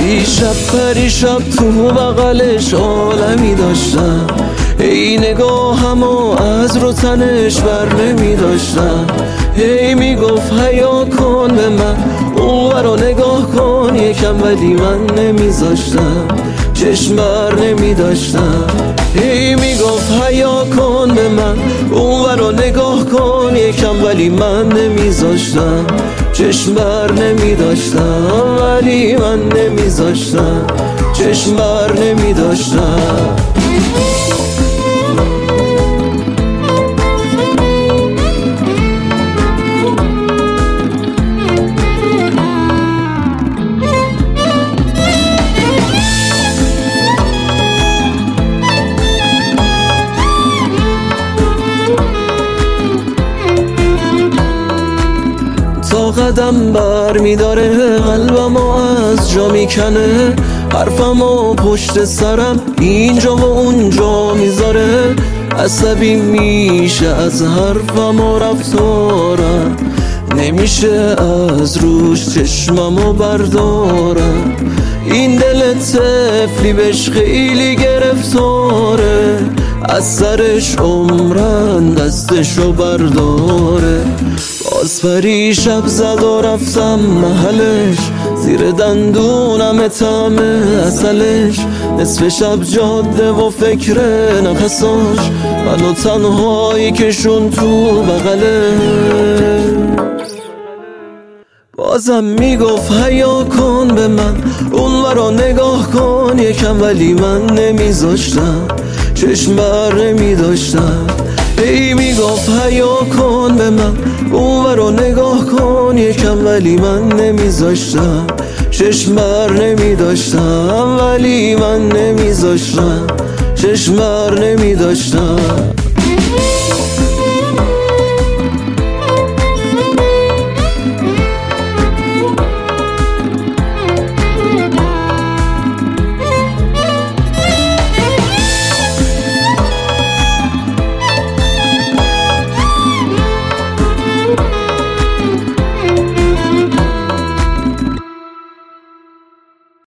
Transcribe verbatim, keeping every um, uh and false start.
دیشب پریشب تو بغلش عالمی داشتم، ای نگاهمو از رو تنش بر نمی داشتم. هی میگفت حیا کن به من، اون رو نگاه کن یکم، ولی من نمیذاشتم، چشم بر نمی داشتم. هی میگفت حیا کن به من، اون رو نگاه کن یکم، ولی من نمیذاشتم، چشم بر نمی داشتم، ولی من نمیذاشتم، چشم بر نمی داشتم. تا قدم بر میداره قلبمو از جا میکنه، حرفمو پشت سرم اینجا و اونجا میذاره، عصبی میشه از حرفم و رفتارم، نمیشه از روش چشممو بردارم. این دل طفلی بهش خیلی گرفتاره، از سرش عمرن دستشو برداره. باز پریشب زد و رفتم محلش، زیر دندونم طعم اصلش، نصف شب جاده و فکر نفساش، منو تنهایی کشون تو بغله. بازم میگفت حیا کن به من، اون رو نگاه کن یکم، ولی من نمیذاشتم، چشم بر نمیداشتم. ای میگفت حیا کن به من، اون رو نگاه کن یکم، ولی من نمیذاشتم، چشم بر نمیداشتم، ولی من نمیذاشتم، چشم بر نمیداشتم.